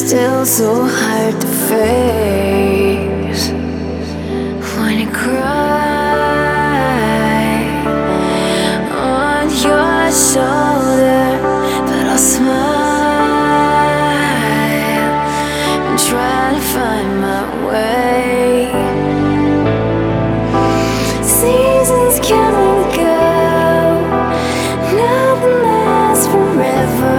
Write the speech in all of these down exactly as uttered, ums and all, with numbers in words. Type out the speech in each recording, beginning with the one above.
still so hard to face. When you cry on your shoulder, but I'll smile and try to find my way. Seasons come and go, nothing lasts forever.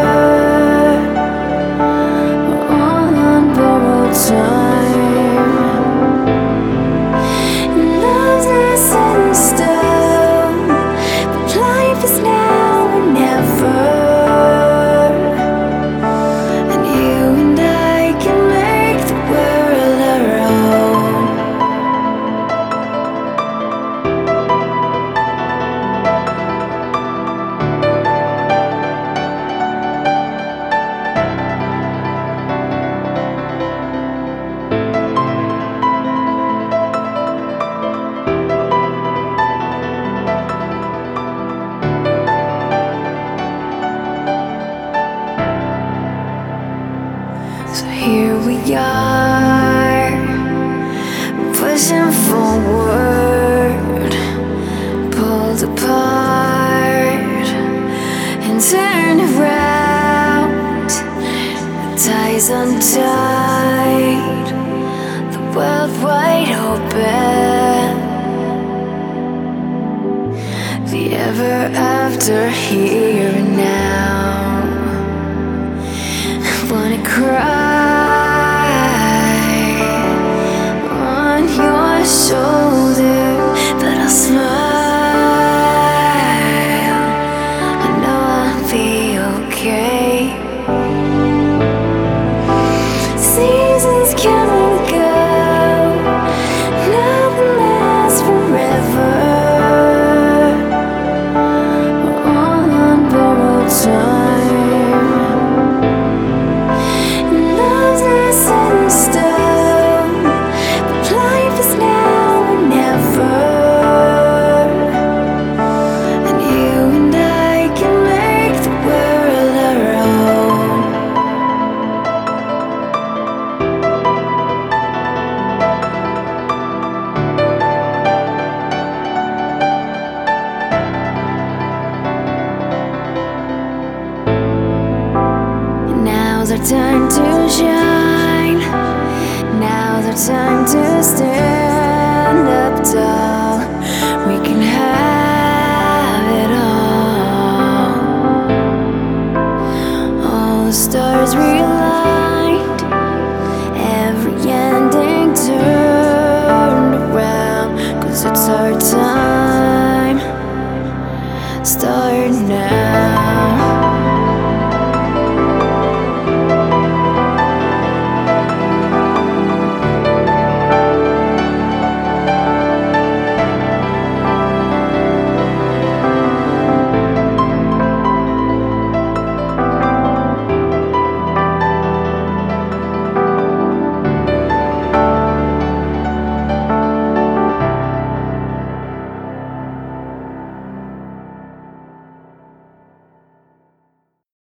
So here we are, pushing forward, pulled apart and turned around. The ties untied, the world wide open, the ever after here and now. I wanna cry on your shoulder, but I'll smile. I know I'll be okay. Seasons come and go, nothing lasts forever. We're all on borrowed time. Now's our time to shine. Now's our time to stand up tall. We can have it all. All the stars realize